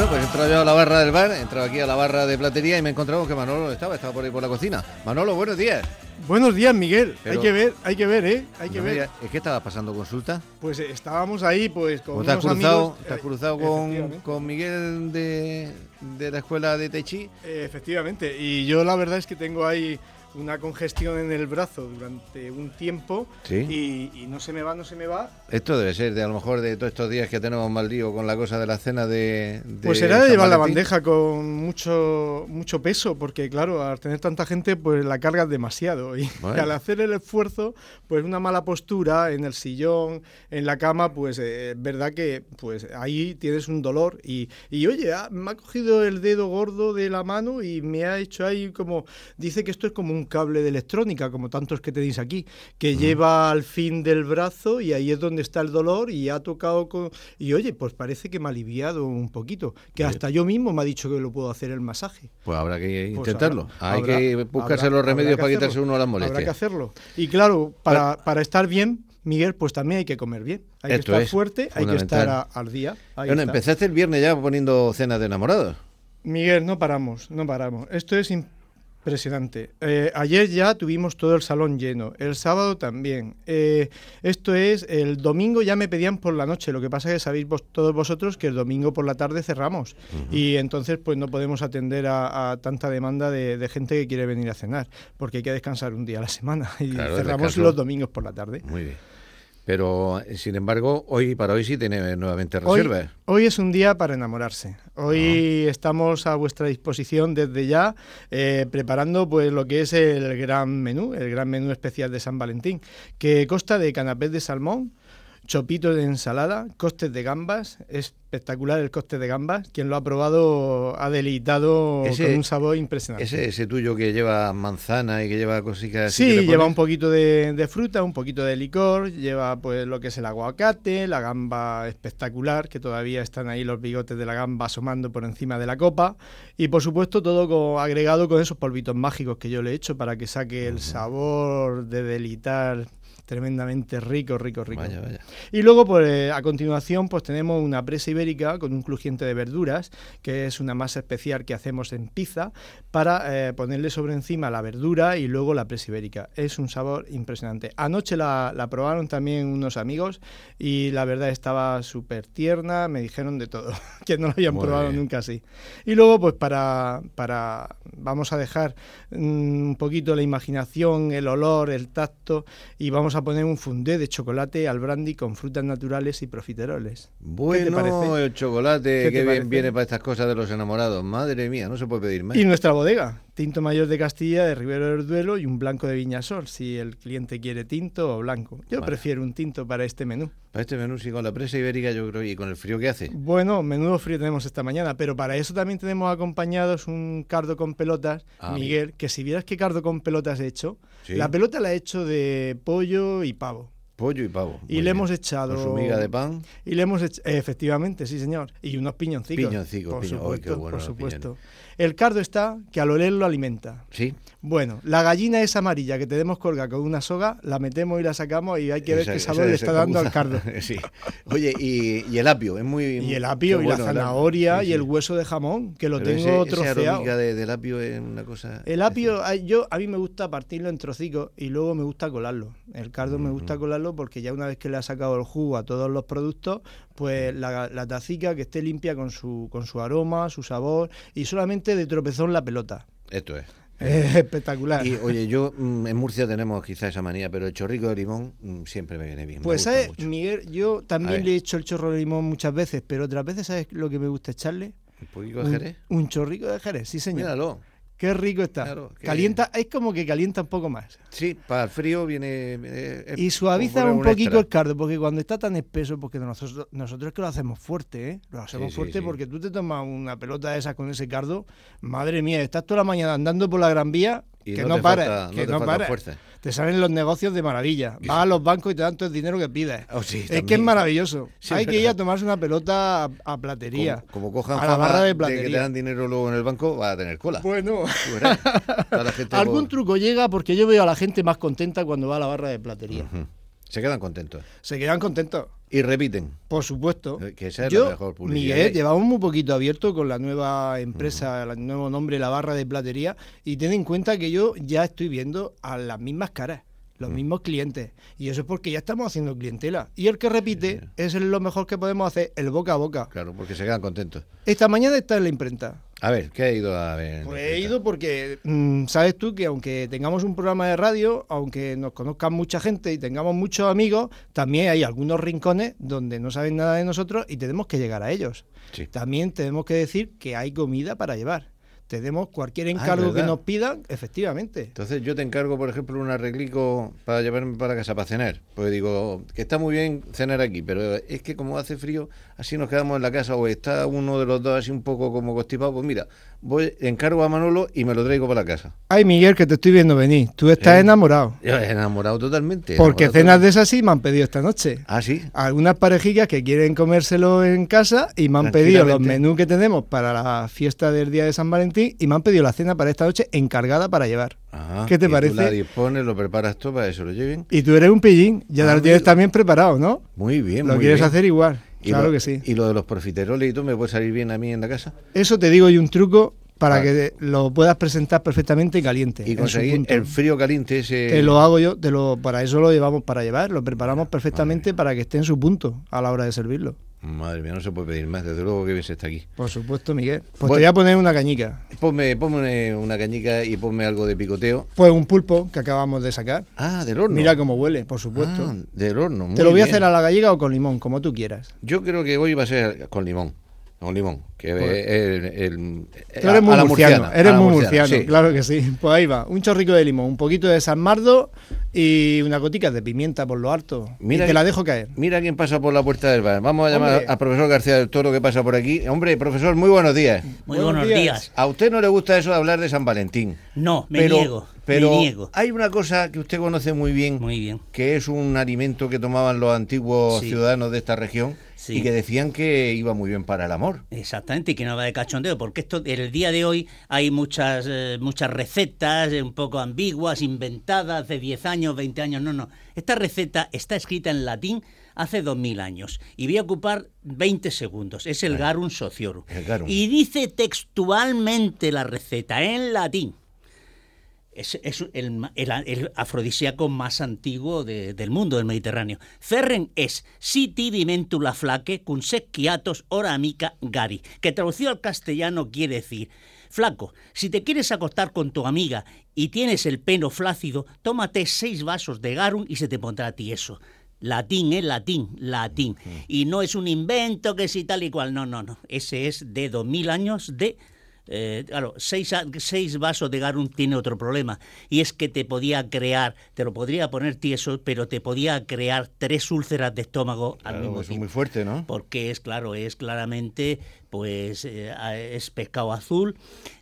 pues he entrado yo a la barra del bar, he entrado aquí a la barra de platería y me he encontrado que Manolo estaba por ahí por la cocina. Manolo, buenos días. Buenos días, Miguel. Pero, hay que ver, ¿eh? Hay que ver. ¿Es que estabas pasando consulta? Pues estábamos ahí, pues, con ¿Te has unos amigos. ¿Te has cruzado con Miguel de la escuela de Tai Chi? Efectivamente. Y yo la verdad es que tengo ahí una congestión en el brazo durante un tiempo. ¿Sí? y no se me va. Esto debe ser de a lo mejor de todos estos días que tenemos mal lío con la cosa de la cena de pues será de San llevar la Valentín. bandeja con mucho peso, porque claro, al tener tanta gente, pues la cargas demasiado. Y al hacer el esfuerzo, pues una mala postura en el sillón, en la cama, pues es verdad que pues ahí tienes un dolor. Y oye, me ha cogido el dedo gordo de la mano y me ha hecho ahí como... Dice que esto es como un cable de electrónica, como tantos que tenéis aquí, que lleva al fin del brazo y ahí es donde está el dolor y ha tocado con... Y oye, pues parece que me ha aliviado un poquito, que hasta yo mismo me ha dicho que lo puedo hacer el masaje. Pues habrá que intentarlo. Pues Hay que buscarse los remedios para quitarse uno las molestias. Habrá que hacerlo. Y claro, para estar bien, Miguel, pues también hay que comer bien. Hay que estar fuerte, hay que estar al día. Bueno, empezaste el viernes ya poniendo cenas de enamorados. Miguel, no paramos. Esto es impresionante. Ayer ya tuvimos todo el salón lleno, el sábado también. Esto es, el domingo ya me pedían por la noche, lo que pasa es que sabéis todos vosotros que el domingo por la tarde cerramos y entonces pues no podemos atender a tanta demanda de gente que quiere venir a cenar, porque hay que descansar un día a la semana y cerramos los domingos por la tarde. Muy bien. Pero, sin embargo, para hoy sí tiene nuevamente reservas. Hoy es un día para enamorarse. Hoy estamos a vuestra disposición desde ya, preparando pues lo que es el gran menú especial de San Valentín, que consta de canapés de salmón, chopitos de ensalada, costes de gambas, espectacular el coste de gambas, quien lo ha probado ha deleitado con un sabor impresionante. Ese tuyo que lleva manzana y que lleva cositas... Sí, lleva un poquito de fruta, un poquito de licor, lleva pues lo que es el aguacate, la gamba espectacular, que todavía están ahí los bigotes de la gamba asomando por encima de la copa, y por supuesto todo agregado con esos polvitos mágicos que yo le he hecho para que saque el sabor de deleitar. Tremendamente rico. Vaya. Y luego, pues a continuación, pues tenemos una presa ibérica con un crujiente de verduras, que es una masa especial que hacemos en pizza, para ponerle sobre encima la verdura y luego la presa ibérica. Es un sabor impresionante. Anoche la probaron también unos amigos y la verdad estaba súper tierna, me dijeron de todo, que no lo habían probado nunca así. Y luego, pues vamos a dejar un poquito la imaginación, el olor, el tacto, y vamos a poner un fondé de chocolate al brandy con frutas naturales y profiteroles. Bueno, ¿qué te parece? El chocolate que bien viene para estas cosas de los enamorados. Madre mía, no se puede pedir más. Y nuestra bodega, tinto mayor de Castilla, de Ribero del Duero y un blanco de Viñasol, si el cliente quiere tinto o blanco. Yo prefiero un tinto para este menú. Para este menú, sí, con la presa ibérica, yo creo, y con el frío que hace. Bueno, menudo frío tenemos esta mañana, pero para eso también tenemos acompañados un cardo con pelotas, Miguel, que si vieras qué cardo con pelotas he hecho, la pelota la he hecho de pollo y pavo. Pollo y pavo. Y le hemos echado... ¿Con su miga de pan? Y le hemos echado... Efectivamente, sí, señor. Y unos piñoncicos. Por supuesto. El cardo está que al oler lo alimenta. Sí. Bueno, la gallina esa amarilla que tenemos colgada con una soga, la metemos y la sacamos y hay que ver qué sabor le está dando al cardo. Sí. Oye, y el apio, es muy... Y el apio y la zanahoria y el hueso de jamón, que lo tengo troceado. Esa aromática del apio es una cosa... El apio, a mí me gusta partirlo en trocicos y luego me gusta colarlo. El cardo me gusta colarlo porque ya una vez que le ha sacado el jugo a todos los productos, pues la tacica que esté limpia con su aroma, su sabor, y solamente de tropezón la pelota. Esto es. Es espectacular. Y oye, yo en Murcia tenemos quizá esa manía, pero el chorrico de limón siempre me viene bien. Pues sabes, Miguel, yo también le he hecho el chorro de limón muchas veces, pero otras veces, ¿sabes lo que me gusta echarle? ¿Un poquito de jerez? Un chorrico de jerez, sí señor. Míralo. Qué rico está. Claro, calienta, es como que calienta un poco más. Sí, para el frío viene... y suaviza un poquito el cardo, porque cuando está tan espeso, porque nosotros es que lo hacemos fuerte, ¿eh? Lo hacemos fuerte porque tú te tomas una pelota de esas con ese cardo, madre mía, estás toda la mañana andando por la Gran Vía, y que no pares, que no pares. Te salen los negocios de maravilla. Vas a los bancos y te dan todo el dinero que pides. Es que es maravilloso. Sí, hay que ir a tomarse una pelota a platería. Como cojan a la barra de platería. De que te dan dinero luego en el banco, vas a tener cola. Bueno, algún truco llega porque yo veo a la gente más contenta cuando va a la barra de platería. Se quedan contentos. Se quedan contentos. Y repiten. Por supuesto. Que esa es la mejor publicidad. Miguel, llevamos muy poquito abierto con la nueva empresa, el nuevo nombre, La Barra de Platería, y ten en cuenta que yo ya estoy viendo a las mismas caras, los mismos clientes, y eso es porque ya estamos haciendo clientela. Y el que repite es lo mejor que podemos hacer, el boca a boca. Claro, porque se quedan contentos. Esta mañana está en la imprenta. A ver, ¿qué ha ido a ver? Pues he ido porque sabes tú que aunque tengamos un programa de radio, aunque nos conozcan mucha gente y tengamos muchos amigos, también hay algunos rincones donde no saben nada de nosotros y tenemos que llegar a ellos. Sí. También tenemos que decir que hay comida para llevar. Tenemos cualquier encargo que nos pidan, efectivamente. Entonces yo te encargo, por ejemplo, un arreglico para llevarme para casa, para cenar. Pues digo, que está muy bien cenar aquí, pero es que como hace frío, así nos quedamos en la casa o está uno de los dos así un poco como constipado, pues mira, encargo a Manolo y me lo traigo para la casa. Ay, Miguel, que te estoy viendo venir. Tú estás enamorado. Yo he enamorado totalmente. Porque cenas de esas sí me han pedido esta noche. Ah, sí. Algunas parejillas que quieren comérselo en casa y me han pedido los menús que tenemos para la fiesta del día de San Valentín y me han pedido la cena para esta noche encargada para llevar. Ajá. ¿Qué te parece? Tú la dispones, lo preparas todo para que se lo lleven. Y tú eres un pillín, ya lo tienes también preparado, ¿no? Muy bien, Lo muy quieres bien. hacer igual, claro que sí. Y lo de los profiteroles y todo, ¿me puede salir bien a mí en la casa? Eso te digo yo un truco para que lo puedas presentar perfectamente caliente. Y conseguir el frío caliente ese... Te lo hago yo, para eso lo llevamos para llevar, lo preparamos perfectamente para que esté en su punto a la hora de servirlo. Madre mía, no se puede pedir más, desde luego que bien se está aquí. Por supuesto, Miguel. Pues te voy a poner una cañica. Ponme una cañica y ponme algo de picoteo. Pues un pulpo que acabamos de sacar. Ah, del horno. Mira cómo huele, por supuesto. Ah, del horno, muy Te lo voy a bien. hacer a la gallega o con limón, como tú quieras. Yo creo que hoy va a ser con limón. Con limón, que tú eres muy murciano, sí. Claro que sí. Pues ahí va, un chorrico de limón, un poquito de San Mardo y una gotica de pimienta por lo harto. Mira, y te la dejo caer. Mira quién pasa por la puerta del bar. Vamos a llamar al profesor García del Toro que pasa por aquí. Hombre, profesor, muy buenos días. Muy buenos días. A usted no le gusta eso de hablar de San Valentín. No, me niego. Hay una cosa que usted conoce muy bien, que es un alimento que tomaban los antiguos ciudadanos de esta región. Sí. Y que decían que iba muy bien para el amor. Exactamente, y que no va de cachondeo, porque en el día de hoy hay muchas recetas un poco ambiguas, inventadas, de 10 años, 20 años, no. Esta receta está escrita en latín hace 2000 años, y voy a ocupar 20 segundos, es el Garum Sociorum. Y dice textualmente la receta, en latín. Es el afrodisíaco más antiguo del mundo, del Mediterráneo. Cerren es si tibi mentula flaque cum secchiatos ora amica gari, que traducido al castellano quiere decir: flaco, si te quieres acostar con tu amiga y tienes el pelo flácido, tómate 6 vasos de garum y se te pondrá tieso. Latín, latín. Y no es un invento que si tal y cual, no. Ese es de 2000 años de... claro, 6 vasos de garum tiene otro problema, y es que te lo podría poner tieso, pero te podía crear 3 úlceras de estómago al mismo tiempo. Es muy fuerte, ¿no? Porque es claramente, pues, es pescado azul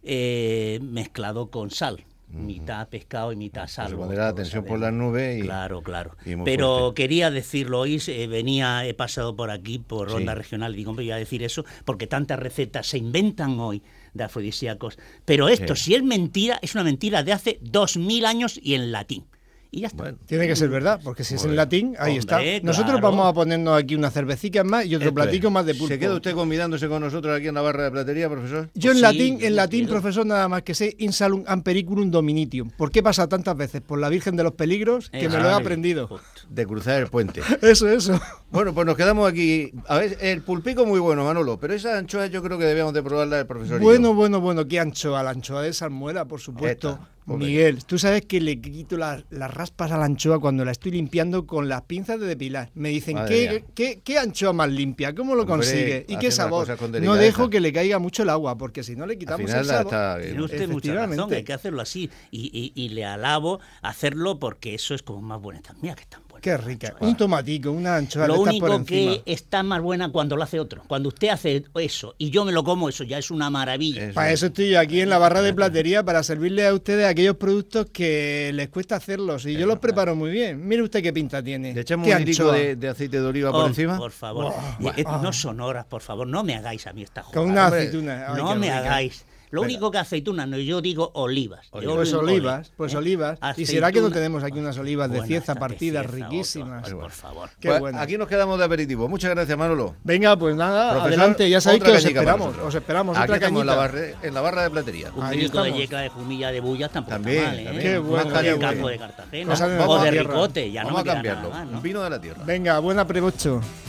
mezclado con sal. Mitad pescado y mitad sal. Se pondrá la tensión por las nubes. Claro. Y pero fuerte. quería decirlo hoy, he pasado por aquí, por Ronda Regional, y digo, hombre, voy a decir eso, porque tantas recetas se inventan hoy de afrodisíacos. Pero esto, si es mentira, es una mentira de hace 2000 años y en latín. Y ya está. Bueno, tiene que ser verdad, porque si es en latín, ahí está. Claro. Nosotros vamos a ponernos aquí unas cervecitas más y otro platico más de pulpo. ¿Se queda usted convidándose con nosotros aquí en la barra de platería, profesor? Yo en latín, profesor, nada más que sé insalum ampericulum dominitium. ¿Por qué pasa tantas veces? Por la Virgen de los Peligros, que me lo he aprendido. De cruzar el puente. Eso. Bueno, pues nos quedamos aquí. A ver, el pulpico muy bueno, Manolo, pero esa anchoa yo creo que debíamos de probarla el profesor. Bueno, ¿qué anchoa? La anchoa de salmuera, por supuesto. Miguel, tú sabes que le quito las raspas a la anchoa cuando la estoy limpiando con las pinzas de depilar. Me dicen, ¿qué anchoa más limpia? ¿Cómo lo consigue? ¿Y qué sabor? No dejo que le caiga mucho el agua, porque si no le quitamos el sabor. Tiene usted mucha razón, hay que hacerlo así. Y le alabo hacerlo, porque eso es como más buena. Mira que están buenas. Qué rica. Un tomatico, una anchoa. Lo único que está más buena cuando lo hace otro. Cuando usted hace eso y yo me lo como, eso ya es una maravilla. Para eso estoy yo aquí en la barra de platería, para servirle a ustedes aquellos productos que les cuesta hacerlos. Y yo los preparo muy bien. Mire usted qué pinta tiene. ¿Le echamos un poquito de aceite de oliva por encima? Por favor. No son horas, por favor. No me hagáis a mí esta jugada. Con una aceituna. No me hagáis. Lo Venga. único que aceitunas, no, yo digo olivas. de Pues olive olivas, oil, ¿eh? olivas. Y será que no Aceituna- tenemos aquí unas olivas de Bueno, Cieza estas de partidas Cieza, riquísimas. por favor. Qué Pues buenas. aquí nos quedamos de aperitivo. Muchas gracias, Manolo. Venga, pues nada, Profesor, adelante, ya sabéis otra que os cañica para esperamos. nosotros. Os esperamos, Aquí otra estamos cañita. en la barra de platería. Un Ahí vinito de estamos. yeca de Jumilla de Bullas tampoco También, está mal, ¿eh? también. Qué bueno, Más O caliente. del qué campo bueno. de Cartagena. Cosas de O nuestra de tierra. Ricote, ya Vamos no me a queda cambiarlo. nada más, Un ¿no? vino de la tierra. Venga, buena provecho.